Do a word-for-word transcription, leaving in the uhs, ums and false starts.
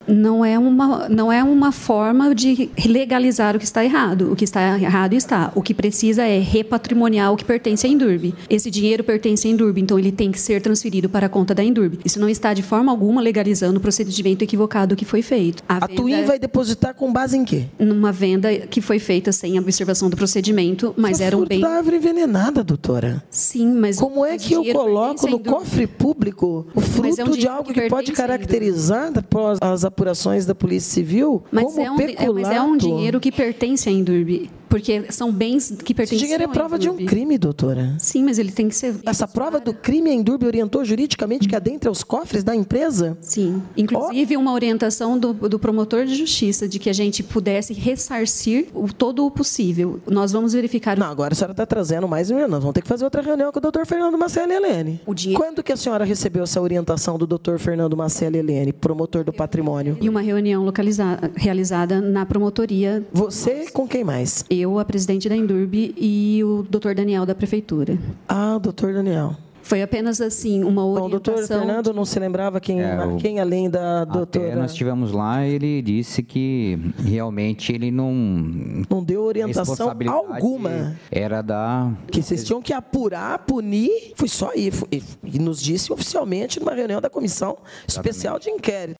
Não é uma, não é uma forma de legalizar o que está errado. O que está errado está. O que precisa é repatrimoniar o que pertence à Endurbe. Esse dinheiro pertence à Endurbe, então ele tem que ser transferido para a conta da Endurbe. Isso não está de forma alguma legalizando o procedimento equivocado que foi feito. A, a Twin vai depositar com base em quê? Numa venda que foi feita sem observação do procedimento, mas era um bem... da árvore envenenada, doutora. Sim, mas... Como é que eu coloco no cofre público o fruto é um de algo que, que pode caracterizar após as apurações da Polícia Civil mas como é um, peculato? Mas é um dinheiro que pertence à Endurbe. Porque são bens que pertencem. Esse dinheiro é prova de um crime, doutora. Sim, mas ele tem que ser... Essa prova do crime, a Endurbe orientou juridicamente que adentra os cofres da empresa? Sim. Inclusive, oh. uma orientação do, do promotor de justiça de que a gente pudesse ressarcir o, todo o possível. Nós vamos verificar... Não, agora a senhora está trazendo mais... Nós vamos ter que fazer outra reunião com o doutor Fernando Macelli Helene. O dinheiro... Quando que a senhora recebeu essa orientação do doutor Fernando Macelli Helene, promotor do patrimônio? E uma reunião localizada, realizada na promotoria... Você com quem mais? Eu, a presidente da Endurbe e o doutor Daniel da Prefeitura. Ah, o doutor Daniel. Foi apenas assim, uma orientação... Bom, o doutor Fernando não se lembrava quem, é, o... quem além da doutora... Até nós estivemos lá, ele disse que realmente ele não... Não deu orientação alguma. Era da... Que vocês tinham que apurar, punir, foi só aí. E nos disse oficialmente numa reunião da Comissão Especial de Inquérito.